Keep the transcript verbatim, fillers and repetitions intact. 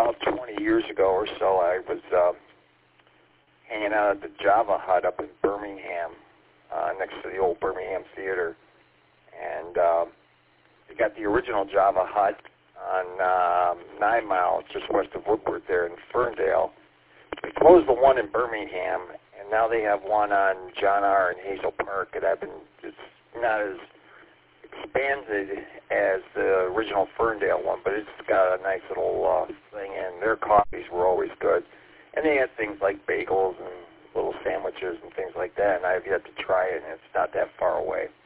about twenty years ago or so, I was uh, hanging out at the Java Hut up in Birmingham, uh, next to the old Birmingham Theater. And um, they got the original Java Hut on um, Nine Mile, just west of Woodward there in Ferndale. They closed the one in Birmingham, and now they have one on John R. in Hazel Park. And I've been, it's not as expanded as the original Ferndale one, but it's got a nice little uh, thing, and their coffees were always good. And they had things like bagels and little sandwiches and things like that, and I've yet to try it, and it's not that far away.